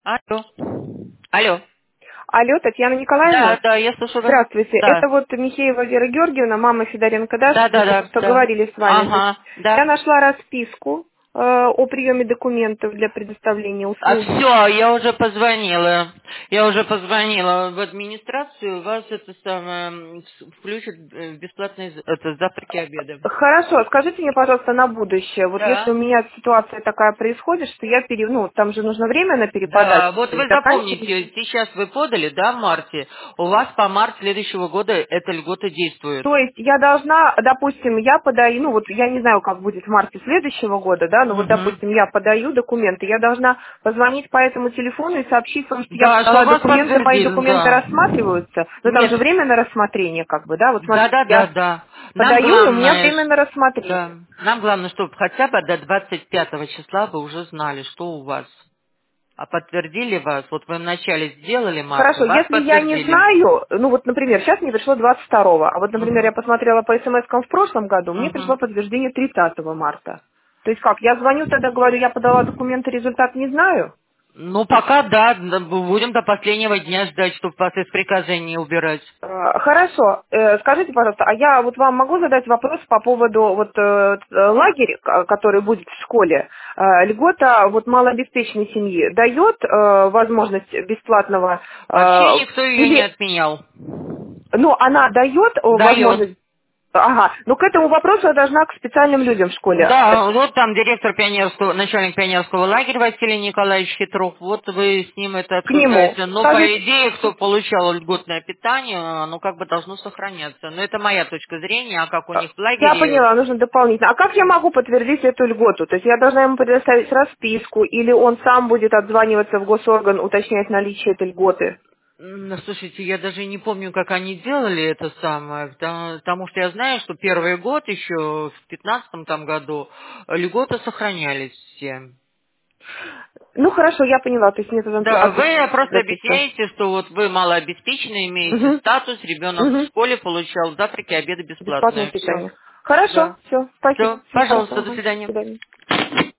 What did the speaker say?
Алло. Алло. Алло, Татьяна Да, Николаевна? да, я слушаю вас. Здравствуйте. Да. Это вот Михеева Вера Георгиевна, мама Федоренко Даши. Да, Мы да, только да, что да. говорили с вами. Значит, Ага, я да. нашла расписку о приеме документов для предоставления А услуги. все, я уже позвонила. Я уже позвонила в администрацию. Вас это самое включат в бесплатные завтраки, обеды. Хорошо, скажите мне, пожалуйста, на будущее, вот если у Да. меня ситуация такая происходит, что я ну, там же нужно время на Да, переподачу, вот вы заканчивается. запомните, сейчас вы подали, да, в марте, у вас по март следующего года эта льгота действует. То есть я должна, допустим, я подаю, ну вот я не знаю, как будет в марте следующего года, да, но вот, Мгм. допустим, я подаю документы, я должна позвонить по этому телефону и сообщить вам, что я Да, что подала вас документы, мои подтвердили, документы да. рассматриваются, но там же Нет, время на рассмотрение, как бы, да, вот да, смотрите, да, да, я да. Нам подаю, и у меня главное, время на да, рассмотрение. нам главное, чтобы хотя бы до 25 числа вы уже знали, что у вас. А подтвердили вас, вот вы вначале сделали марта, Хорошо, вас если я не подтвердили. знаю, ну вот, например, сейчас мне пришло 22-го, а вот, например, я Мгм. посмотрела по смс-кам в прошлом году, мне пришло Мгм. подтверждение 30 марта. То есть как, я звоню тогда, говорю, я подала документы, результат не знаю? Ну, пока да, будем до последнего дня ждать, чтобы вас из приказания убирать. Хорошо. Скажите, пожалуйста, а я вот вам могу задать вопрос по поводу вот лагеря, который будет в школе. Льгота вот малообеспеченной семьи дает возможность бесплатного Вообще никто ее не или, отменял. ну, она дает Дает. возможность. Ага, но к этому вопросу я должна к специальным людям в школе. Да, вот там директор пионерского, начальник пионерского лагеря Василий Николаевич Хитров, вот вы с ним это К нему. обсуждаете. Но по Скажите, идее, кто получал льготное питание, оно как бы должно сохраняться. Но это моя точка зрения, а как у них в я лагере, поняла, нужно дополнительно. А как я могу подтвердить эту льготу? То есть я должна ему предоставить расписку, или он сам будет отзваниваться в госорган, уточнять наличие этой льготы? слушайте, я даже не помню, как они делали это самое, потому что я знаю, что первый год еще в 15-м там году льготы сохранялись все. Ну хорошо, я поняла. То есть мне тогда Да, вы отписывать просто записывать. объясняете, что вот вы малообеспеченные, имеете Угу. статус, ребенок в Угу. школе получал завтраки, обеды Бесплатное бесплатные. Все. питание. Хорошо, Да. все, спасибо. Все. Всего хорошего. Пожалуйста, до Ага. До свидания. свидания.